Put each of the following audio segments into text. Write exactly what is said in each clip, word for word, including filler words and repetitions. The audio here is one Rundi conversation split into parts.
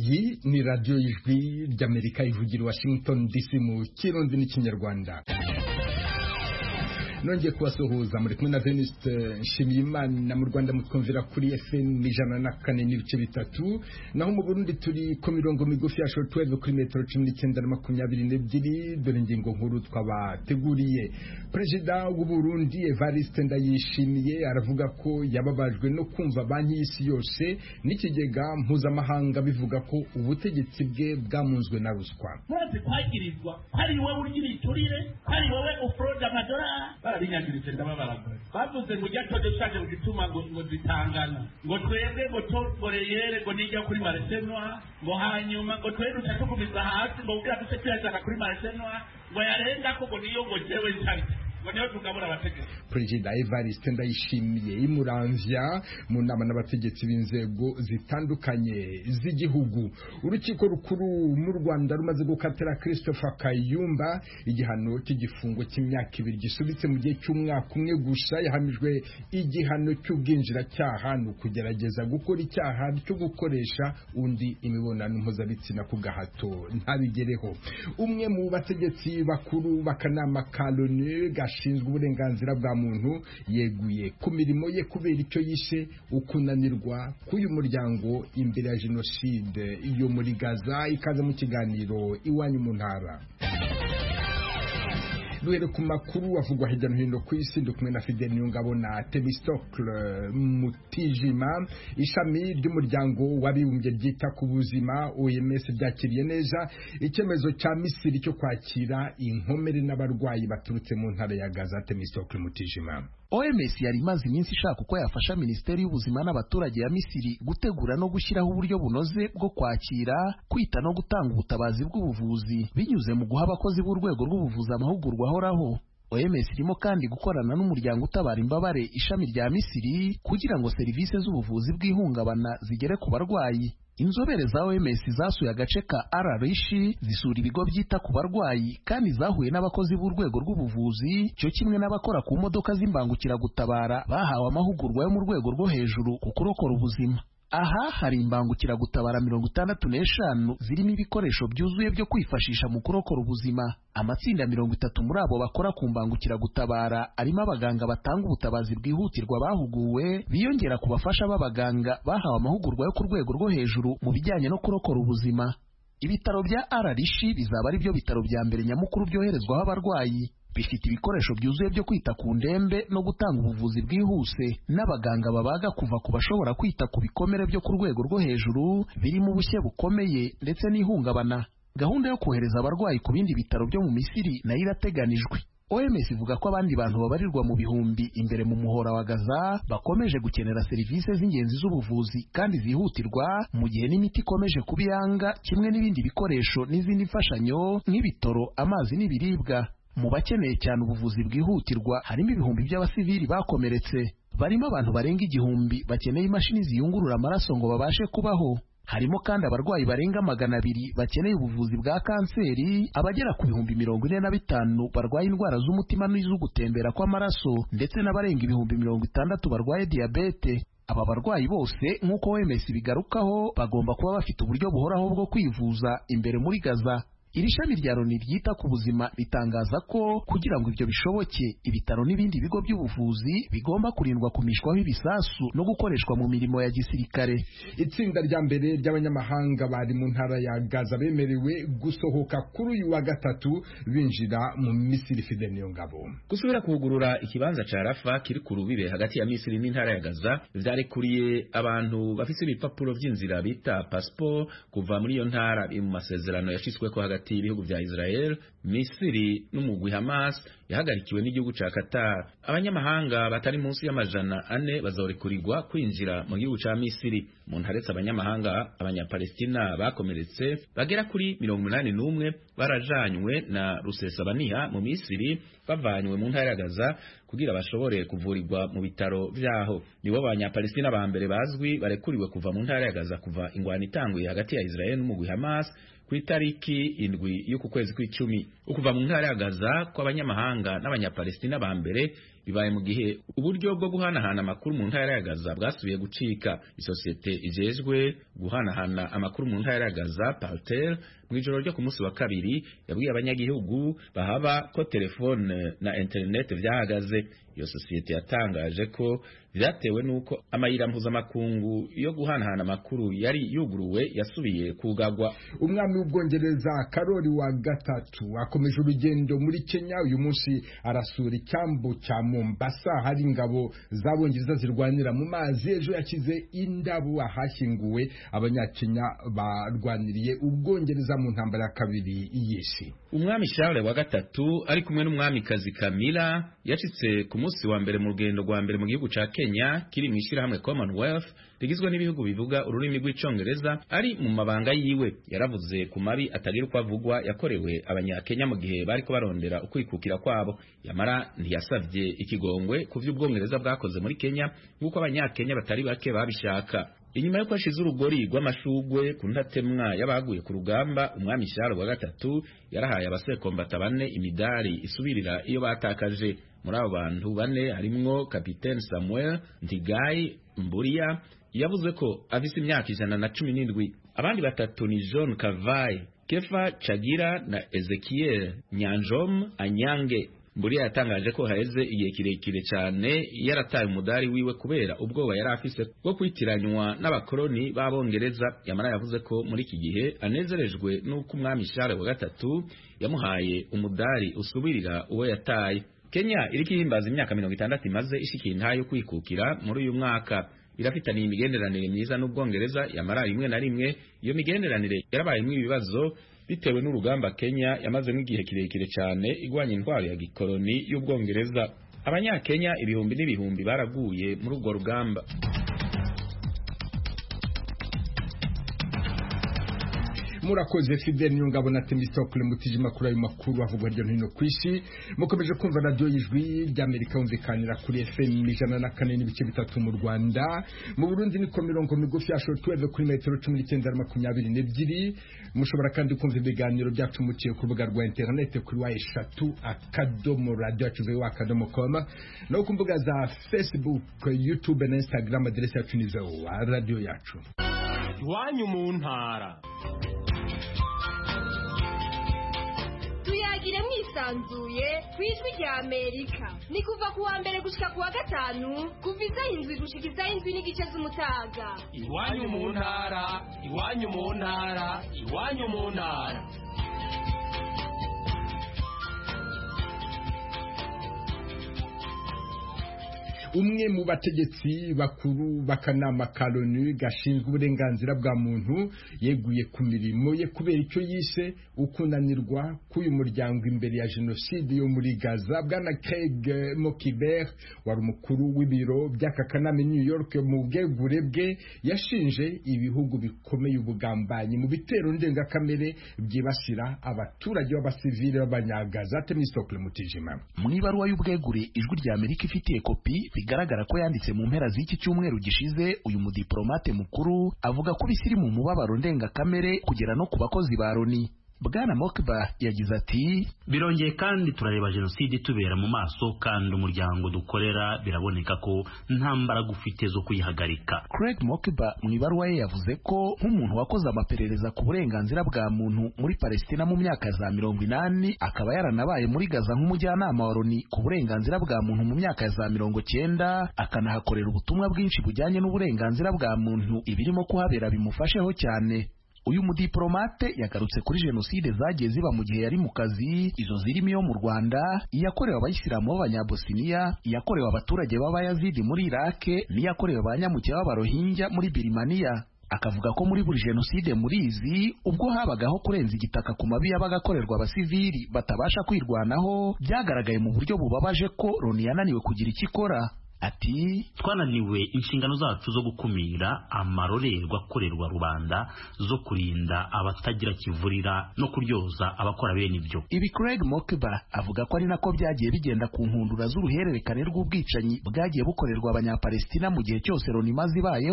iyi ni radiyo y'ijwi ry'Amerika ivugira Washington D C mu kirundi n'ikinyarwanda. Nongeye kubasuhuza muri kumwe na Venuste Nshimiyimana. Mu Rwanda mutwumvira kuri F M ijana na kane n'ibice bitatu, naho mu Burundi turi ku mirongo migufi ya shortwave kuri metero cumi n'icyenda na makumyabiri n'ebyiri. Dore ingingo nkuru twabateguriye. Perezida w'u Burundi Evariste Ndayishimiye aravuga ko yababajwe no kumva banki y'isi yose n'ikigega mpuzamahanga bivuga ko ubutegetsi bwe bwamunzwe na ruswa. Mwese kwagirizwa hari wowe urgira iturire, hari wowe ufroda amadolari barabinyagirije ndababaragwe. Bavuze ngo jya todo shaje gituma ngo ngo zitangana ngo twebwe ngo toboreyere ngo nijya kuri Marsenwa ngo hanyuma ngo twebwe utatukumiza hasi ngo ubwira duse kwiyajana kuri Marsenwa ngo yarenda ko ngo niyo ngo jewe ntari. Perezida Evariste Ndayishimiye imuramvya mu nama n'abategetsi b'inzego zitandukanye z'igihugu. Urukiko rukuru mu Rwanda rumaze gukatira Christopher Kayumba igihano cy'igifungo cy'imyaka ibiri gisubitse mu gihe cy'umwaka umwe gusa. Yahamijwe igihano cy'ubwinjiracyaha no kugerageza gukora icyaha cyo gukoresha undi imibonano mpuzabitsina ku gahato ntabigereho. Umwe mu bategetsi bakuru b'akanama ka Loni ashinzwe uburenganzira bwa muntu yeguye ku mirimo ye kubera icyo yishe ukunanirwa k'uyu muryango imbere ya jenoside iyo muri Gaza. Ikaze mu kiganiro iwanyu mu ntara. Duhere ku makuru avugwa hirya no hino ku isi, dukumwe na Fidel Nyungabo na Temistocle Mutijima. Ishami ry'umuryango w'abibumbye ryita ku buzima O M S ryakiriye neza icyemezo cya Misiri cyo kwakira inkomere n'abarwayi baturutse mu ntara ya Gaza. Temistocle Mutijima. O M S yari imaze iminsi ishaka uko yafasha Minisiteri y'Ubuzima n'abaturage ya Misiri gutegura no gushyiraho uburyo bunoze bwo kwakira, kwita no gutanga ubutabazi bw'ubuvuzi binyuze mu guha abakozi b'urwego rw'ubuvuzi amahugurwa ahoraho. O M S irimo kandi gukorana n'umuryango utabara imbabare ishami rya Misiri kugira ngo serivisi z'ubuvuzi bw'ihungabana zigere ku barwayi. Inzobere za O M S zasuye agace ka Ararishi zisura ibigo byita ku barwayi kandi zahuye n'abakozi b'urwego rw'ubuvuzi cyo kimwe n'abakora ku modoka z'imbangukiragutabara bahawe amahugurwa yo mu rwego rwo hejuru ku kurokora ubuzima. Aha hari imbangukiragutabara mirongo itandatu n'eshanu zirimo ibikoresho byuzuye byo kwifashisha mu kurokora ubuzima. Amatsinda mirongo itatu muri abo bakora ku mbangukiragutabara arimo abaganga batanga ubutabazi bwihutirwa bahuguwe, biyongera ku bafasha b'abaganga bahawe amahugurwa yo ku rwego rwo hejuru mu bijyanye no kurokora ubuzima. Ibitaro bya Ararishi bizaba ari byo bitaro bya mbere nyamukuru byoherezwaho abarwayi. Bifite ibikoresho byuzuye byo kwita ku ndembe no gutanga ubuvuzi bwihuse, n'abaganga babaga kuva ku bashobora kwita ku bikomere byo ku rwego rwo hejuru birimo ubushye bukomeye ndetse n'ihungabana. Gahunda yo kohereza abarwayi ku bindi bitaro byo mu Misiri nayo irateganijwe. O M S ivuga ko abandi bantu babarirwa mu bihumbi imbere mu muhora wa Gaza bakomeje gukenera serivisi z'ingenzi z'ubuvuzi kandi zihutirwa, mu gihe n'imiti ikomeje kubiyanga kimwe n'ibindi bikoresho n'izindi mfashanyo nk'ibitoro, amazi n'ibiribwa. Mu bakeneye cyane ubuvuzi bwihutirwa harimo ibihumbi by'abasivili bakomeretse, barimo abantu barenga igihumbi bakeneye imashini ziyungurura amaraso ngo babashe kubaho. Harimo kandi abarwayi barenga magana abiri bakeneye ubuvuzi bwa kanseri, abagera ku bihumbi mirongo ine na bitanu barwaye indwara z'umutima n'iz'ugutembera kw'amaraso, ndetse n'abarenga ibihumbi mirongo itandatu barwaye diyabete. Aba barwayi bose nk'uko O M S bigarukaho bagomba kuba bafite uburyo buhoraho bwo kwivuza imbere muri Gaza. Iri shami rya Loni ryita ku buzima ritangaza ko kugira ngo ibyo bishoboke, ibitaro n'ibindi bigo by'ubuvuzi bigomba kurindwa kumishwaho ibisasu no gukoreshwa mu mirimo ya gisirikare. Itsinda rya mbere ry'abanyamahanga bari mu ntara ya Gaza bemerewe gusohoka kuri uyu wa gatatu binjira mu Misiri. Fidel Nyungabo. Gusubira kugurura ikibanza ca Rafa kiri ku rubibe hagati ya Misiri n'intara ya Gaza vyarekuriye abantu bafise ibipapuro vy'inzira bita passport kuva muri iyo ntara mu masezerano yashitsweko hagati ibihugu vya Israel, Misiri n'umugwi Hamas yahagarikiwe n'igihugu ca Qatar. Abanyamahanga batari munsi y'amajana ane bazorekurirwa kwinjira mu gihugu ca Misiri. Mu ntaretse abanyamahanga abanyapalestina bakomeretse bagera kuri mirongo umunani n'umwe barajanywe na Rusesabaniha mu Misiri bavanywe mu ntara ya Gaza kugira bashobore kuvurirwa mu bitaro vyaho. Nibo abanyapalestina ba mbere bazwi barekuriwe kuva mu ntara ya Gaza kuva ingwano itanguye hagati ya Israel n'umugwi Hamas ku itariki indwi y'uku kwezi kw'icumi. Ukuva mu ntara ya Gaza kw'abanyamahanga n'abanyapalestina ba mbere bibaye mu gihe uburyo bwo guhanahana amakuru mu ntara ya Gaza bwasubiye gucika. Isosiyete ijejwe guhanahana amakuru mu ntara ya Gaza Paltel mu ijoro ryo ku munsi wa kabiri yabwiye abanyagihugu bahaba ko telefone na internet vyahagaze. Iyo sosiyete yatangaje ko vyatewe nuko amayira mpuzamakungu yo guhanahana amakuru yari yuguruwe yasubiye kugagwa. Umwami w'Ubwongereza Karoli wa gatatu akomeje urugendo muri Kenya. Uyu munsi arasura icyambu cya Mombasa hari ingabo z'Abongereza zirwanira mu mazi. Ejo yakize indabo ahashyinguwe abanyakenya barwaniriye Ubwongereza mu ntambara ya kabiri y'isi. Umwami Charles wa gatatu ari kumwe n'umwamikazi Camilla yacitse ku munsi wa mbere mu rugendo rwa mbere mu gihugu ca Kenya kiri mu ishirahamwe Commonwealth rigizwe n'ibihugu bivuga ururimi rw'icongereza. Ari mu mabanga yiwe yaravuze ku mabi atagira uko avugwa yakorewe abanyakenya mu gihe bariko barondera ukwikukira kwabo. Yamara ntiyasavye ikigongwe ku vy'Ubwongereza bwakoze muri Kenya nk'uko abanyakenya batari bake babishaka. Inyuma yo kwashiza urugori rw'amashugwe ku ntatemwa y'abaguye ku rugamba, umwami Charles wa gatatu yarahaye abasekombata bane imidari isubirira iyo batakaje. Muri abo bantu bane harimwo Kapiteni Samuel Ntigai Mburia yavuze ko afise imyaka ijana na cumi n'indwi. Abandi batatu ni John Kavai, Kefa Chagira na Ezekiel Nyanjom Anyange. Mburia yatangaje ko haheze igihe kirekire cyane yarataye umudari wiwe kubera ubwoba yari afise bwo kwitiranywa n'abakoloni b'Abongereza. Yamara yavuze ko muri iki gihe anezerejwe n'uko umwami Charles wa gatatu yamuhaye umudari usubirira uwo yataye. Kenya iriko ihimbaza imyaka mirongo itandatu imaze ishikiye intayo kwikukira muri uyu mwaka. Irafitaniye imigenderanire myiza n'Ubwongereza. Yamara rimwe na rimwe iyo migenderanire yarabayemwo ibibazo bitewe n'urugamba Kenya yamazemo igihe kirekire cyane igwanya intwaro ya gikoloni y'Ubwongereza. Abanyakenya ibihumbi n'ibihumbi baraguye muri urwo rugamba. Murakoze Fidel Nyungabo na Temistokle Mutijima kuri ayo makuru avugwa hirya no hino ku isi. Mukomeje kumva radio y'ijwi ry'Amerika umvikanira kuri F M ijana na kane n'ibice bitatu mu Rwanda. Mu Burundi ni ko mirongo migufi ya shortwave kuri metero cumi n'icyenda na makumyabiri n'ebyiri. Mushobora kandi kumva ibiganiro byacu muciye ku rubuga rwa internet kuri wa eshatu akadomo radio tuve akadomo com no ku mbuga za Facebook, YouTube na Instagram. Adresse yacu ni wa radio yacu. Iwanyu mu ntara. Tuyagire mwisanzuye kwijwi rya Amerika. Ni kuva kuwa mbere gushika kuwa gatanu kuva izahindwi gushika izahindwi n'igice z'umutaga. Iwanyu mu ntara, iwanyu mu ntara, iwanyu mu ntara. Umwe mu bategetsi bakuru bakanama Kaloni gashinzwe uburenganzira bwa muntu yeguye ku mirimo ye kubera icyo yise ukunanirwa k'uyu muryango imbere ya jenoside yo muri Gaza. Bwana Craig Mokiber wari umukuru w'ibiro by'aka kanama New York mu bwegure bwe yashinje ibihugu bikomeye ubugambanyi mu bitero ndengakamere byibasira abaturage b'abasivile b'abanyagaza. Temistokle Mutijima mu ibaruwa y'ubwegure ijwi rya Amerika ifitiye kopi bigaragara ko yanditse mu mpera z'iki cyumweru gishize. Uyu mudiplomate mukuru avuga ko bisiri mu mubabaro ndengakamere kugera no ku bakozi ba Loni. Bwana Mokba yagize ati birongeye kandi turareba jenoside tubera mu maso kandi umuryango dukorera biraboneka ko nta mbaraga ufite zo kuyihagarika. Craig Mokba mu ibaruwa ye yavuze ko nk'umuntu wakoze amaperereza ku burenganzira bwa muntu muri Palestina mu myaka za mirongo inani akaba yaranabaye muri Gaza nk'umujyanama wa Loni ku burenganzira bwa muntu mu myaka za mirongo cyenda akanahakorera ubutumwa bwinshi bujyanye n'uburenganzira bwa muntu ibirimo kuhabera bimufasheho cyane. Uyu mudiplomate yagarutse kuri jenoside zagiye ziba mu gihe yari mu kazi, izo zirimo iyo mu Rwanda, iyakorewe abayisilamu b'abanyabosiniya, iyakorewe abaturage b'abayazidi muri Iraq, n'iyakorewe abanyamuke b'abarohingya muri Birimaniya. Akavuga ko muri buri jenoside muri izi ubwo habagaho kurenza igitaka ku mabi yabaga akorerwa abasivili batabasha kwirwanaho, byagaragaye mu buryo bubabaje ko Loni yananiwe kugira icyo ikora. Ati twananiwe inshingano zacu zo gukumira amarorerwa akorerwa rubanda, zo kurinda abatagira kivurira no kuryoza abakora bene ibyo. Ibi Craig Mokba avuga ko ari nako byagiye bigenda ku nkundura z'uruhererekane rw'ubwicanyi bwagiye bukorerwa abanyapalestina mu gihe cyose Loni maze ibayeho.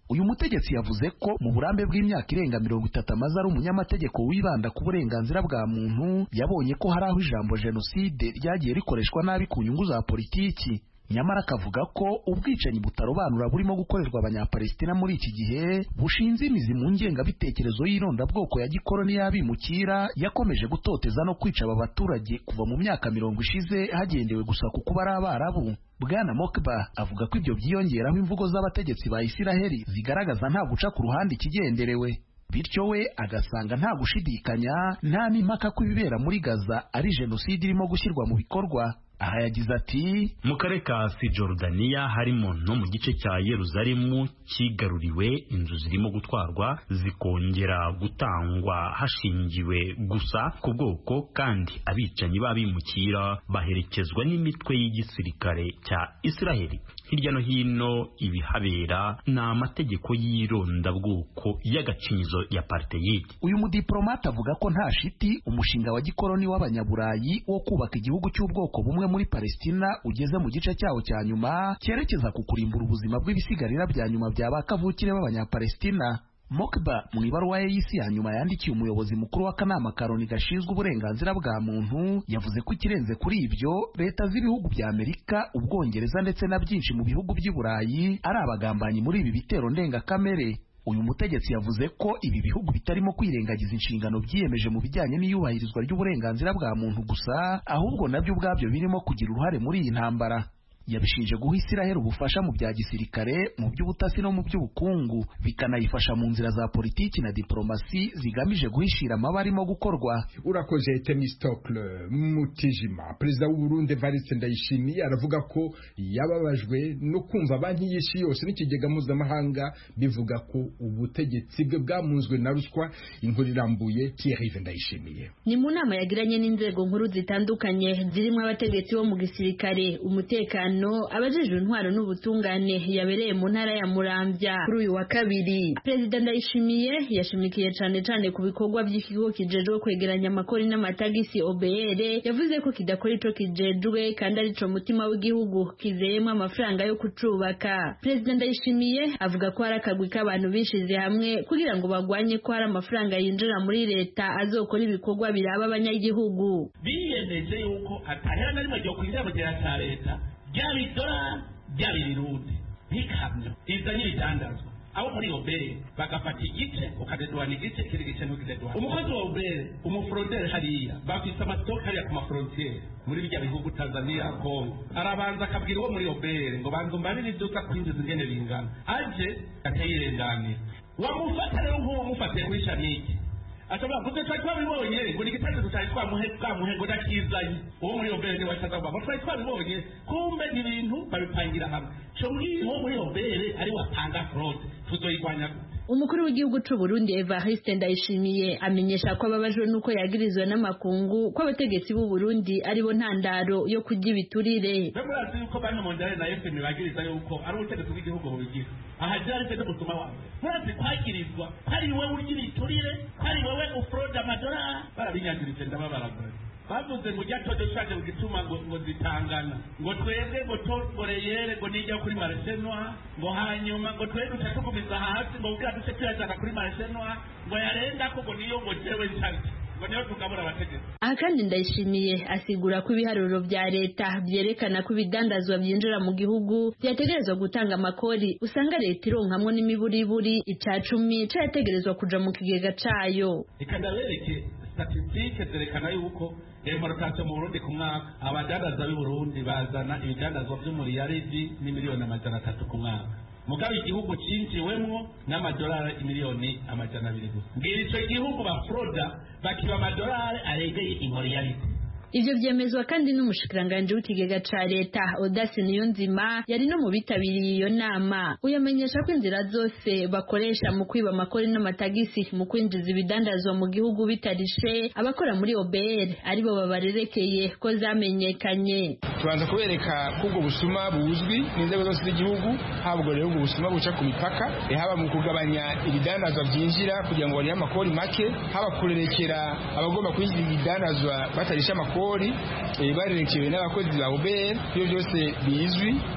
uyu mutegetsi yavuze ko mu burambe bw'imyaka irenga mirongo itatu amaze ari umunyamategeko wibanda ku burenganzira bwa muntu yabonye ko hari aho ijambo jenoside ryagiye rikoreshwa nabi ku nyungu za politiki. Nyamara akavuga ko ubwicanyi butarobanura burimo gukorerwa abanyapalestina muri iki gihe bushinze imizi mu ngengabitekerezo y'irondabwoko ya gikoloni y'abimukira yakomeje gutoteza no kwica aba baturage kuva mu myaka mirongo ishize hagendewe gusa ku kuba ari Abarabu. Bwana Mokba avuga ko ibyo byiyongeraho imvugo z'abategetsi ba Isiraheli zigaragaza nta guca ku ruhande ikigenderewe, bityo we agasanga nta gushidikanya nta n'impaka ko ibibera muri Gaza ari jenoside irimo gushyirwa mu bikorwa. Aha yagize ati mu karere ka Cisjordania harimo no mu gice cya Yeruzalemu kigaruriwe inzu zirimo gutwarwa zikongera gutangwa hashingiwe gusa ku bwoko, kandi abicanyi babimukira baherekezwa n'imitwe y'igisirikare cya Isiraheli. Hirya no hino ibihabera ni amategeko y'irondabwoko y'agacinyizo ya apartheid. Uyu mudiplomate avuga ko nta shiti umushinga wa gikoloni w'abanyaburayi wo kubaka igihugu cy'ubwoko bumwe muri Palestina ugeze mu gice cyawo cya nyuma cyerekeza ku kurimbura ubuzima bw'ibisigarira bya nyuma bya bakavukire b'abanyapalestina. Mokba mu ibaruwa ye y'isi ya nyuma yandikiye umuyobozi mukuru w'akanama karoni gashinzwe uburenganzira bwa muntu yavuze ko ikirenze kuri ibyo leta z'ibihugu bya Amerika, Ubwongereza ndetse na byinshi mu bihugu by'i Burayi ari abagambanyi muri ibi bitero ndengakamere. Uyu mutegetsi yavuze ko ibi bihugu bitarimo kwirengagiza inshingano byiyemeje mu bijyanye n'iyubahirizwa ry'uburenganzira bwa muntu gusa, ahubwo nabyo ubwabyo birimo kugira uruhare muri iyi ntambara. Yabishinje guha Isiraheli ubufasha mu bya gisirikare, mu by'ubutasi no mu by'ubukungu, bikanayifasha mu nzira za politiki na diplomasi zigamije guhishira amaba arimo gukorwa. Urakoze Temistocle Mutijima. Perezida w'u Burundi Evariste Ndayishimiye aravuga ko yababajwe no kumva banki y'isi yose n'ikigega mpuzamahanga bivuga ko ubutegetsi bwe bwamunzwe na ruswa. Inkuru irambuye Thierry Ndayishimiye. Ni mu nama yagiranye n'inzego nkuru zitandukanye zirimo abategetsi bo mu gisirikare, umutekano, abajejwe intwaro n'ubutungane yabereye mu ntara ya Muramvya kuri uyu wa kabiri. Perezida Ndayishimiye yashimikiye cyane cyane ku bikorwa by'ikigo kijejwe kwegeranya amakori n'amatagisi O B R, yavuze ko kidakora ico kijejwe kandi ari co mutima w'igihugu kizeyemo amafaranga yo kucubaka. Perezida Ndayishimiye avuga ko hari akagwi k'abantu bishize hamwe kugira ngo bagwanye ko hari amafaranga yinjira muri leta azokora ibikorwa biraba abanyagihugu. Biyemeje yuko atahera na rimwe ryo kwinjira mu gihe cya leta byari dola byari birundi ntikamyo izanye ibidandazwa abo muri obere bagafata igice ukadedwana igice kiri gice n'ukidedwana. Umukozi wa obere umufrodere hariya bafise amasitoke hariya ku mafrontiere muri bijya bihugu Tanzania, Kongo, arabanza akabwira uwo muri obere ngo banza umbarire iduka kwinjiza ingene bingana aje akayirenganira. Wamufata rero nk'uwo mufatiye kuri shaniki ashobora kuze twari twabibonye ngo ni igitanda tutari twamuhe twamuhe ngo dakizanye uwo muri obere ni washaza ngo twari twabibonye kumbe ni ibintu babipangira hamwe cyo uwo muri obere ari watanga fraud tuzoyigwanya. Umukuru w'igihugu cy'u Burundi Evariste Ndayishimiye amenyesha ko ababajwe nuko yagirizwe n'amakungu ko abategetsi b'u Burundi aribo ntandaro yo kujya ibiturire. Bamurazi yuko bantu mondare na F M bagiriza yuko ari ubutegetsi bw'igihugu bubigira aha byari cyo gutuma wa murazi kwagirizwa hari wewe urgira iturire, hari wewe ufroda amadora barabinyagirije ndababaragura. Bavuze ngo jya todo shaje gituma ngo ngo zitangana ngo twebwe ngo toboreyere ngo nijya kuri Marsenwa ngo hanyuma ngo twebwe utatugumiza hasi ngo ubwa duce tuyajana kuri Marsenwa ngo yarenda ko ngo niyo ngo jewe nshanti ngo niyo tugabura abategetsi. Aha kandi Ndayishimiye asigura ko ibiharuro bya leta byerekana ko ibidandazwa byinjira mu gihugu byategerezwa gutanga amakori, usanga leta ironkamwo n'imiburiburi ica cumi cyategerezwa kuja mu kigega cayo. Ikandabereke statistike zerekana yuko importation mu Burundi ku mwaka abadandaza b'i Burundi bazana ibidandazwa by'umuriyaridi n'imiliyoni amajana atatu ku mwaka. Mugabe igihugu cinjiwemwo n'amadolari imiliyoni amajana abiri gusa. Ngira ico gihugu ba froda bakiba amadolari aregeye imiliyaridi. Ivyo vyemezwa kandi n'umushikiranganje w'ikigega ca leta Audace Niyonzima yari no mu bitabiriye iyo nama. Uyamenyesha ko inzira zose bakoresha mu kwiba amakori n'amatagisi mu kwinjiza ibidandazwa mu gihugu bitarishe abakora muri O B R aribo babarerekeye ko zamenyekanye. Tubanza kubereka ko ubwo busuma buzwi n'inzego zose z'igihugu, habwo rero ubwo busuma buca ku mipaka, haba mu kugabanya ibidandazwa byinjira kugira ngo bari amakori make, haba kurerekera abagomba kwinjiza ibidandazwa batarisha amakori kori barerekewe n'abakozi ba O B R. Ibyo byose bizwi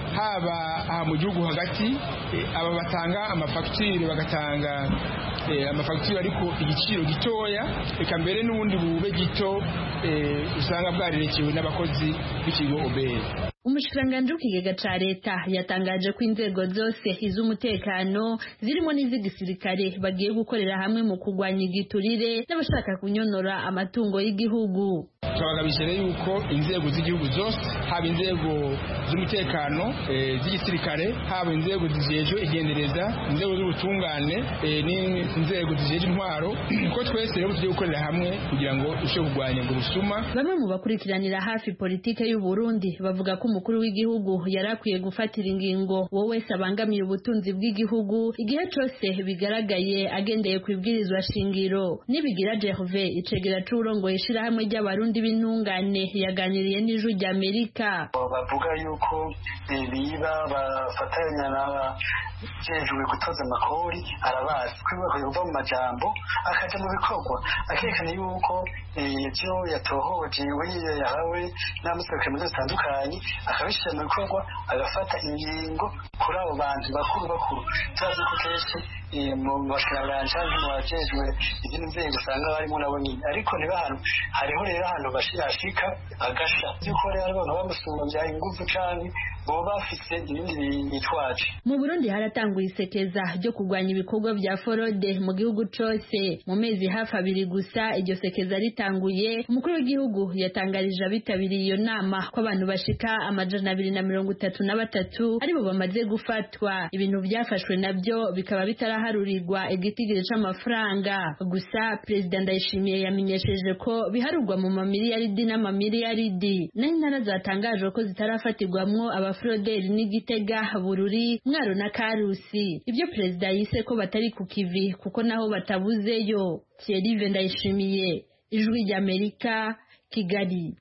haba aha mu gihugu hagati aba batanga amafagitire bagatanga amafagitire ariko igiciro gitoya eka mbere n'ubundi bube gito usanga bwarerekewe n'abakozi b'ikigo obeye. Umushikiranganji w'ikigega ca leta yatangaje ko inzego zose iz'umutekano zirimo n'iz'igisirikare bagiye gukorera hamwe mu kurwanya igiturire n'abashaka kunyonora amatungo y'igihugu. Twabagabishije yuko inzego z'igihugu zose haba inzego z'umutekano z'igisirikare haba inzego zijejwe igendereza inzego z'ubutungane n'inzego zijejwe intwaro ko twese rero tugiye gukorera hamwe kugira ngo dushobore kurwanya ubwo busuma. Bamwe mu bakurikiranira hafi politike y'u Burundi bavuga ko umukuru w'igihugu yarakwiye gufatira ingingo wowe wese abangamiye ubutunzi bw'igihugu igihe cyose bigaragaye agendeye ku ibwirizwa shingiro. Nibigira Gervais icegera c'urongoye ishirahamwe ry'abarundi b'intungane yaganiriye n'ijwi ry'Amerika. Bavuga yuko biba bafatanya n'abajejwe gutoza amakori arabazi kwibuka kuva mu majambo akaja mu bikorwa akerekana yuko ivyo yatohoje wiyo yahawe n'amuserukira mu zitandukanye akabishyira mu bikorwa agafata ingingo kuri abo bantu bakuru bakuru tuzi ko kenshi mu bashiranganje mu bajejwe izindi nzego usanga barimo nabo nyine ariko niba hano hariho rero ahantu bashirashika agasha yuko rero abantu bamusumbya ingufu canke bo bafise ibindi bitwaje. Mu Burundi haratanguye isekeza ryo kurwanya ibikorwa vya forode mu gihugu cose. Mu mezi hafi abiri gusa iryo sekeza ritanguye umukuru w'igihugu yatangarije abitabiriye iyo nama ko abantu bashika amajana abiri na mirongo itatu na batatu aribo bamaze gufatwa. Ibintu byafashwe nabyo bikaba bitaraharurirwa igitigiri c'amafaranga. Gusa President Ndayishimiye yamenyesheje ko biharurwa mu mamiliyaridi n'amamiliyaridi. N'intara zatangaje ko zitarafatirwamwo abafroderi n'Igitega, Bururi, Mwaro na Karusi. Ibyo President yise ko batari ku kivi kuko naho batabuzeyo. Thierry Ndayishimiye, Ijwi ry'Amerika, Kigali.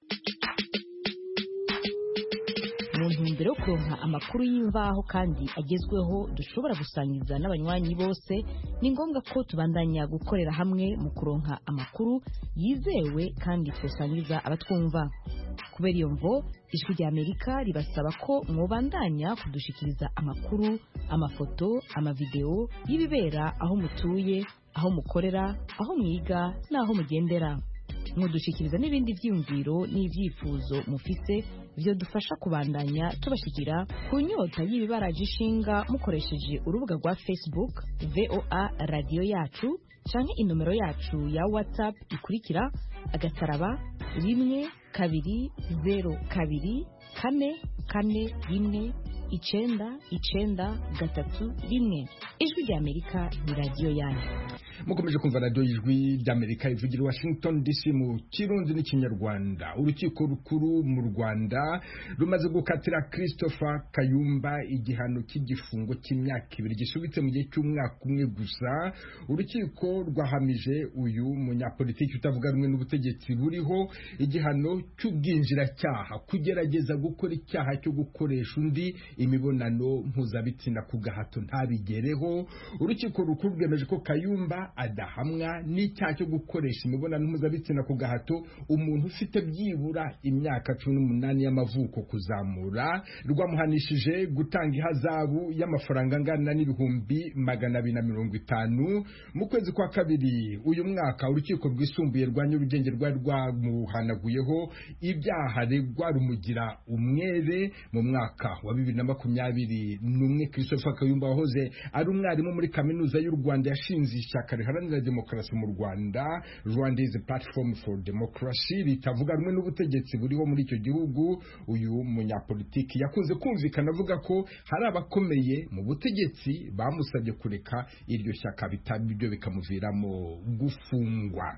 Mu ntumbero yo kuronka amakuru y'imvaho kandi agezweho dushobora gusangiza n'abanywanyi bose, ni ngombwa ko tubandanya gukorera hamwe mu kuronka amakuru yizewe kandi twosangiza abatwumva. Kubera iyo mvo Ijwi ry'Amerika ribasaba ko mwobandanya kudushikiriza amakuru, amafoto, amavideo y'ibibera aho mutuye, aho mukorera, aho mwiga n'aho mugendera. Mudushikiriza n'ibindi vyiyumviro n'ivyifuzo mufise byo dufasha kubandanya tubashikira ku nyota y'ibibaraje ishinga mukoresheje urubuga rwa Facebook V O A Radio Yacu canke inomero yacu ya WhatsApp ikurikira agataraba rimwe kabiri zero kabiri kane kane rimwe icenda icenda gatatu rimwe. Ijwi ry'Amerika ni radio yanyu. Mukomeje kumva radio Ijwi ry'Amerika ivugira Washington D C mu Kirundi n'Ikinyarwanda. Urukiko rukuru mu Rwanda rumaze gukatira Christopher Kayumba igihano cy'igifungo cy'imyaka ibiri gisubitse mu gihe cy'umwaka umwe gusa. Urukiko rwahamije uyu munyapolitiki utavuga rumwe n'ubutegetsi buriho igihano cy'ubwinjiracyaha, kugerageza gukora icyaha cyo gukoresha undi imibonano mpuzabitsina ku gahato ntabigereho. Urukiko rukuru rwemeje ko Kayumba adahamwa n'icyaha cyo gukoresha imibonano mpuzabitsina ku gahato umuntu ufite byibura imyaka cumi n'umunani y'amavuko kuzamura. Rwamuhanishije gutanga ihazabu y'amafaranga angana n'ibihumbi magana abiri na mirongo itanu. Mu kwezi kwa kabiri uyu mwaka urukiko rwisumbuye rwa Nyarugenge rwari rwamuhanaguyeho ibyaha regwa rumugira umwere. Mu mwaka wa bibiri na makumyabiri n'umwe Christopher Kayumba wahoze ari umwarimu muri kaminuza y'u Rwanda yashinze ishyaka riharanira demokarasi mu Rwanda, Rwandese Platform for Democracy, ritavuga rumwe n'ubutegetsi buriho muri icyo gihugu. Uyu munyapolitiki yakunze kumvikana avuga ko hari abakomeye mu butegetsi bamusabye kureka iryo shyaka bitari byo bikamuviramo gufungwa.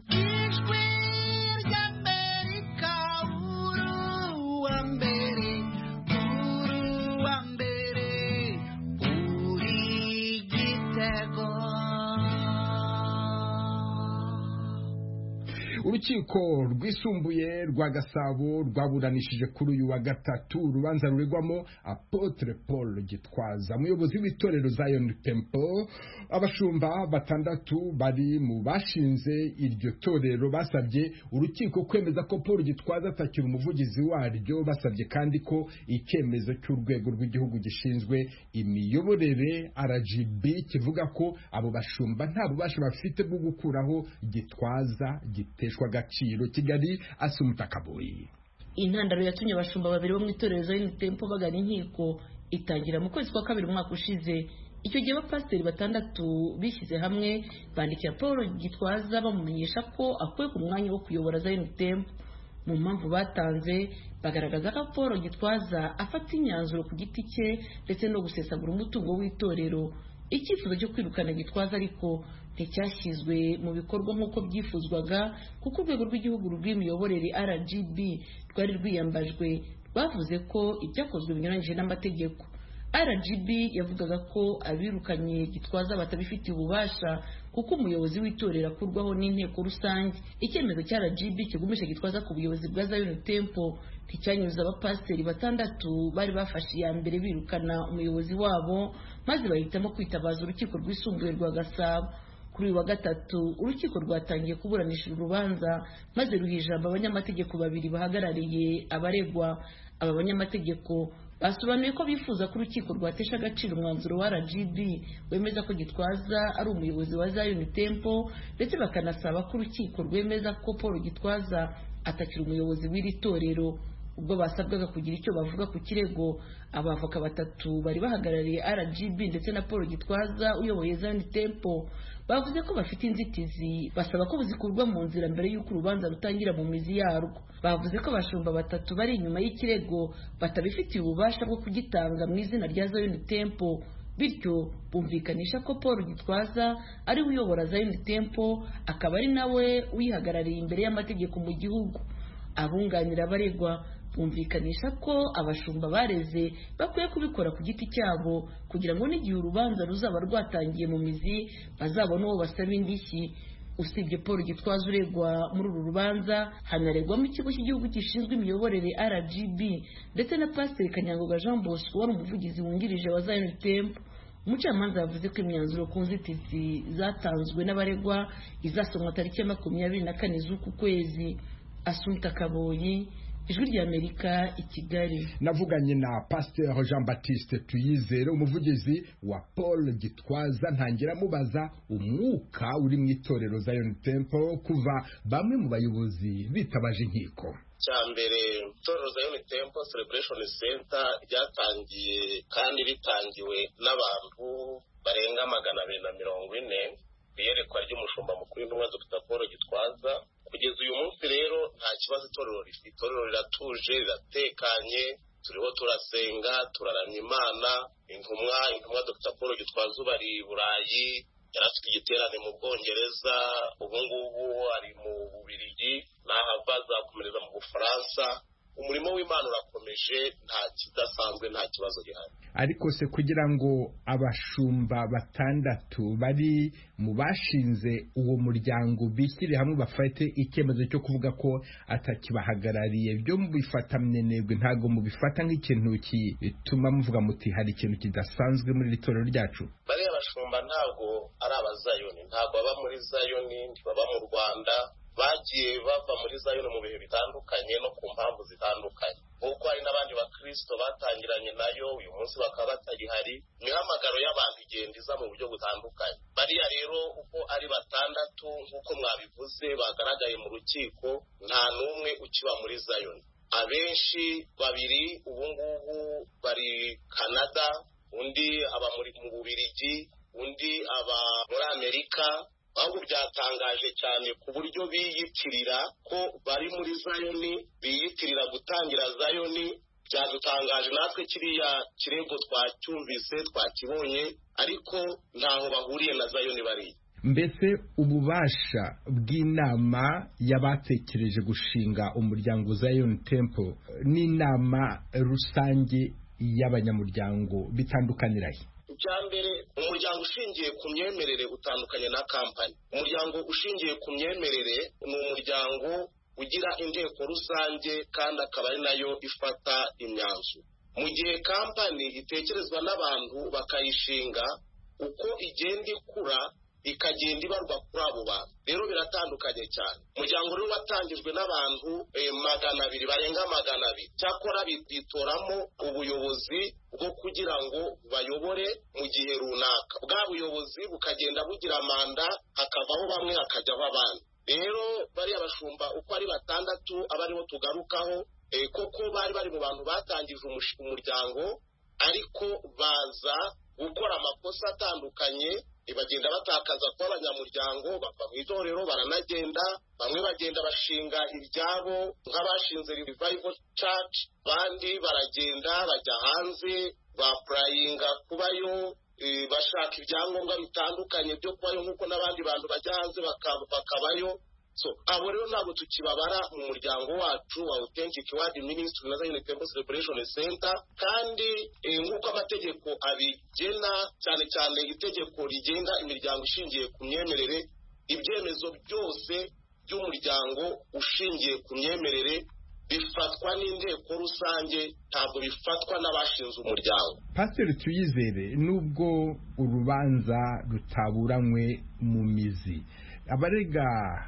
urukiko rwisumbuye rwa Gasabo rwaburanishije kuri uyu wa gatatu urubanza ruregwamo Apotre Paul Gitwaza umuyobozi w'itorero Zion Temple. Abashumba batandatu bari mu bashinze iryo torero basabye urukiko kwemeza ko Paul Gitwaza atakira umuvugizi waryo, basabye kandi ko icyemezo cy'urwego rw'igihugu gishinzwe imiyoborere R G B kivuga ko abo bashumba nta bubasha bafite bwo gukuraho Gitwaza giteshwa agaciro. Kigali, Asumta Kaboyi. Intandaro yatumye abashumba babiri bo mu itorero Zion Temple bagana inkiko itangira mu kwezi kwa kabiri umwaka ushize. Icyo gihe abapasiteri batandatu bishyize hamwe bandikira Paul Gitwaza bamumenyesha ko akuye ku mwanya wo kuyobora Zion Temple. Mu mpamvu batanze bagaragaza ko Paul Gitwaza afata imyanzuro ku giti cye ndetse no gusesagura umutungo w'itorero. Icyifuzo cyo kwirukana Gitwaza ariko nticyashyizwe mu bikorwa nk'uko byifuzwaga kuko urwego rw'igihugu rw'imiyoborere R G B rwari rwiyambajwe bavuze ko ibyakozwe binyuranyije n'amategeko. R G B yavugaga ko abirukanye Gitwaza batabifitiye ububasha kuko umuyobozi w'itorero akurwaho n'inteko rusange. Icyemezo cya R G B kigumisha Gitwaza ku buyobozi bwa Zion Temple nticyanyuze abapasiteri batandatu bari bafashe iya mbere birukana umuyobozi wabo, maze bahitamo kwitabaza urukiko rwisumbuye rwa Gasabo. Kuri uyu wa gatatu urukiko rwatangiye kuburanisha urubanza maze ruha ijambo abanyamategeko babiri bahagarariye abaregwa. Aba banyamategeko basobanuye ko bifuza ko urukiko rwatesha agaciro umwanzuro wa R G B wemeza ko Gitwaza ari umuyobozi wa Zion Temple, ndetse bakanasaba ko urukiko rwemeza ko Paul Gitwaza atakiri umuyobozi w'iri torero. Ubwo basabwaga kugira icyo bavuga ku kirego, abavoka batatu bari bahagarariye R G B ndetse na Paul Gitwaza uyoboye Zion Temple bavuze ko bafite inzitizi, basaba ko zikurwa mu nzira mbere y'uko urubanza rutangira mu mizi yarwo. Bavuze ko abashumba batatu bari inyuma y'ikirego batabifitiye ububasha bwo kugitanga mu izina rya Zion Temple, bityo bumvikanisha ko Paul Gitwaza ari uyobora Zion Temple akaba ari nawe uyihagarariye imbere y'amategeko mu gihugu. Abunganira abaregwa bumvikanisha ko abashumba bareze bakwiye kubikora ku giti cyabo kugira ngo n'igihe urubanza ruzaba rwatangiye mu mizi bazabone uwo basaba indishyi. Usibye Paul Gitwaza uregwa muri uru rubanza hanaregwamo ikigo cy'igihugu gishinzwe imiyoborere R G B ndetse na Pasiteri Kanyangoga Jean Bosco wari umuvugizi wungirije wa Zion Temple. Umucamanza yavuze ko imyanzuro ku nzitizi zatanzwe n'abaregwa izasomwa tariki ya makumyabiri na kane z'uku kwezi. Asumta Kaboyi, Ijwi ry'Amerika, i Kigali. Navuganye na Pasteur Jean Baptiste Tuyizere umuvugizi wa Paul Gitwaza, ntangira mubaza umwuka uri mu itorero Zion Temple kuva bamwe mu bayobozi bitabaje inkiko. Cyambere itorero Zion Temple Celebration Center ryatangiye kandi ritangiwe n'abantu barenga magana abiri na mirongo ine iyerekwa ry'umushumba mukuru w'intumwa Dr Paul Gitwaza. Kugeza uyu munsi rero nta kibazo itorero rifite. Itorero riratuje, riratekanye, turiho turasenga, turaramya Imana. Intumwa intumwa Dr Paul Gitwaza bari Burayi, yarafite igiterane mu Bwongereza, ubu ngubu ari mu Bubiligi, n'ahava azakomereza mu Bufaransa. Umurimo w'Imana urakomeje, nta kidasanzwe, nta kibazo gihari. Ariko se kugira ngo abashumba batandatu bari mu bashinze uwo muryango bishyire hamwe bafate icyemezo cyo kuvuga ko atakibahagarariye, byo mubifata mwenebwe, ntago mubifata nk'ikintu kituma muvuga muti hari ikintu kidasanzwe muri iri torero ryacu? Bari abashumba ntago ari abazayoni, ntago baba muri Zayoni, baba mu Rwanda, bagiye bava muri Zion mu bihe bitandukanye no ku mpamvu zitandukanye. Kuko hari n'abandi bakristo batangiranye nayo uyu munsi bakaba batagihari. Imihamagaro y'abantu igenda iza mu buryo butandukanye. Bariya rero uko ari batandatu nk'uko mwabivuze bagaragaye mu rukiko, nta n'umwe ukiba muri Zion. Abenshi babiri ubu ngubu bari Canada, undi aba muri mu Bubiligi, undi aba muri Amerika. Ahubwo byatangaje cyane ku buryo biyitirira ko bari muri Zion, biyitirira gutangira Zion. Byadutangaje natwe kiriya kirego twacyumvise twakibonye, ariko ntaho bahuriye na Zion bari. Mbese ububasha bw'inama y'abatekereje gushinga umuryango Zion Temple n'inama rusange y'abanyamuryango bitandukanirahe? icya mbere umuryango ushingiye ku myemerere utandukanye na kampani. Umuryango ushingiye ku myemerere ni umuryango ugira inteko rusange kandi akaba ari nayo ifata imyanzuro, mu gihe kampani itekerezwa n'abantu bakayishinga, uko igenda ikura ikagenda ibarwa kuri abo bantu. Rero biratandukanye cyane. Umuryango rero watangijwe n'abantu eh, magana abiri barenga magana abiri, cyakora bitoramo ubuyobozi bwo kugira ngo bayobore mu gihe runaka. Bwa buyobozi bukagenda bugira manda, hakavaho bamwe hakajyaho abandi. Rero bari abashumba uko ari batandatu abariho tugarukaho, eh, koko bari bari mu bantu batangije umuryango, ariko baza gukora amakosa atandukanye, bagenda batakaza kuba abanyamuryango, bava mu itorero baranagenda, bamwe bagenda bashinga ibyabo nk'abashinze Revival Church, bandi baragenda bajya hanze bapurayinga kubayo, e, bashaka ibyangombwa bitandukanye byo kubayo nk'uko n'abandi bantu bajya hanze bakabayo. So abo rero ntabwo tukibabara mu muryango wacu wa Authentic Word Ministry na Zion Temple Celebration Center, kandi e, nk'uko amategeko abigena, cyane cyane itegeko rigenga imiryango ishingiye ku myemerere, ibyemezo byose by'umuryango ushingiye ku myemerere bifatwa n'inteko rusange, ntabwo bifatwa n'abashinze umuryango. Pastor Tuyizere, nubwo urubanza rutaburanywe mu mizi, abarega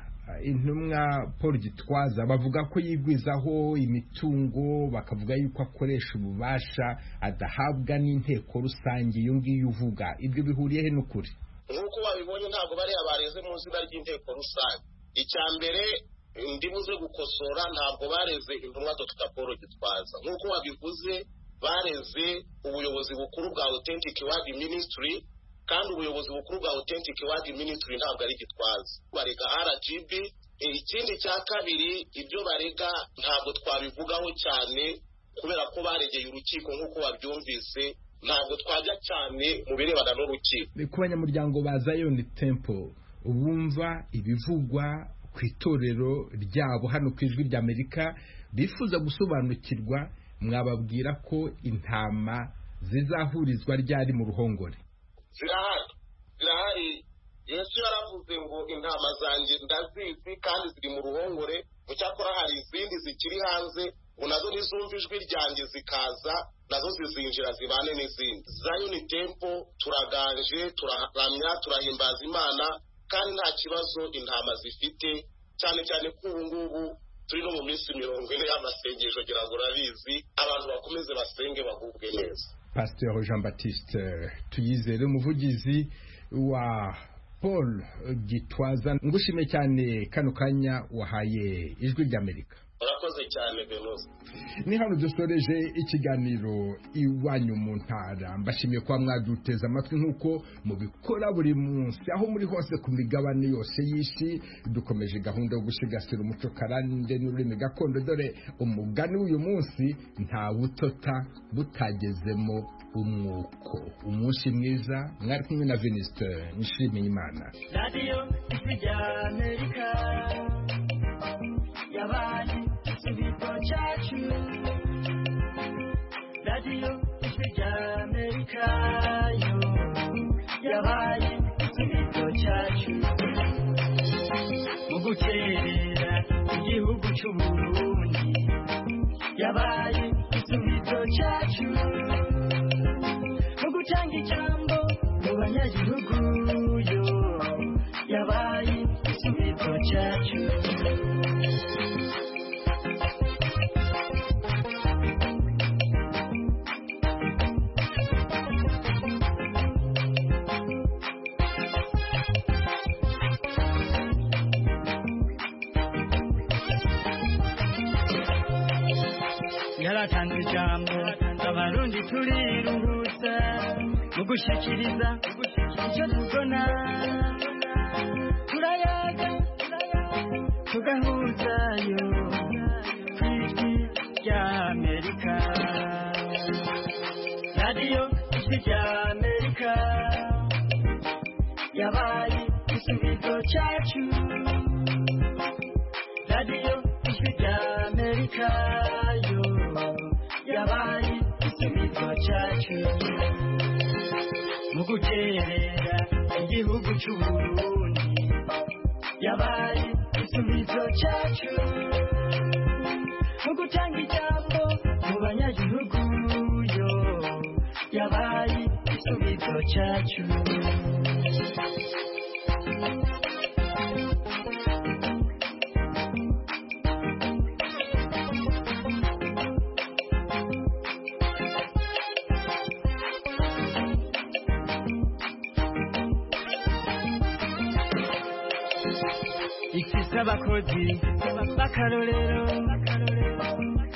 intumwa Paul Gitwaza bavuga ko yigwizaho imitungo, bakavuga yuko akoresha ububasha adahabwa n'inteko rusange. Iyo ngiyo uvuga ibyo bihuriye he n'ukuri? Nk'uko wabibonye ntabwo bari abareze mu zina ry'inteko rusange. Icya mbere ndibuze gukosora, ntabwo bareze intumwa Dr Paul Gitwaza. Nk'uko wabivuze, bareze ubuyobozi bukuru bwa Authentic Word Ministry, kandi ubuyobozi bukuru bwa Authentic Word Ministry ntabwo ari Gitwaza, barega R G B. Ikindi cya kabiri, ibyo barega ntabwo twabivugaho cyane kubera ko baregeye urukiko nk'uko wabyumvise, ntabwo twajya cyane mu birebana n'urukiko. Ku banyamuryango ba Zion Temple bumva ibivugwa ku itorero ryabo hano ku Ijwi ry'Amerika, bifuza gusobanukirwa, mwababwira ko intama zizahurizwa ryari mu ruhongore? Zirahari, zirahari. Yesu yaravuze ngo intama zanjye ndazizi kandi ziri mu ruhongore, mucyakora hari izindi zikiri hanze, ngo nazo nizumva ijwi ryanjye zikaza, nazo zizinjira zibane n'izindi. Zion Temple turaganje, turaramya, turahimbaza Imana, kandi nta kibazo intama zifite, cyane cyane ko ubu ngubu turi no mu minsi mirongo ine y'amasengesho, kugira ngo urabizi abantu bakomeze basenge bagubwe neza. Pasteur Jean Baptiste Tuyizere, umuvugizi wa Paul Gitwaza, ngushime cyane kano kanya wahaye Ijwi ry'Amerika. Urakoze cyane Benuze. Ni hano dusoreje ikiganiro Iwanyu mu Ntara. Mbashimiye kwa mwaduteza amatwi nk'uko mubikora buri munsi aho muri hose ku migabane yose y'isi. Dukomeje gahunda yo gusigasira umuco karande n'ururimi gakondo, dore umugani w'uyu munsi, nta butota butagezemo umwuko. Umunsi mwiza, mwari kumwe na Venuste Nshimiye Imana. Radio y'Amerika yabaye ikigo cyacu. Radio y'Amerika yo yabaye ikigo cyacu, mu gukerera igihugu cy'u Burundi yabaye ikigo cyacu, mu gutanga ijambo mu banyagihugu yo yabaye ikigo cyacu. Yaratanze ijambo abarundi turiruhutsa, mu gushikiriza icyo tubona, turayaga tugahuzayo ku Ijwi ry'Amerika. Radio Ijwi ry'Amerika yabaye igisubizo cyacu. Radio Ijwi ry'Amerika yo yabaye igisubizo cyacu. guterera igihugu c'uburundi yabaye igisubizo cacu mu gutanga ijambo mu banyagihugu yo yabaye igisubizo cacu. Ifise abakozi b'akarorero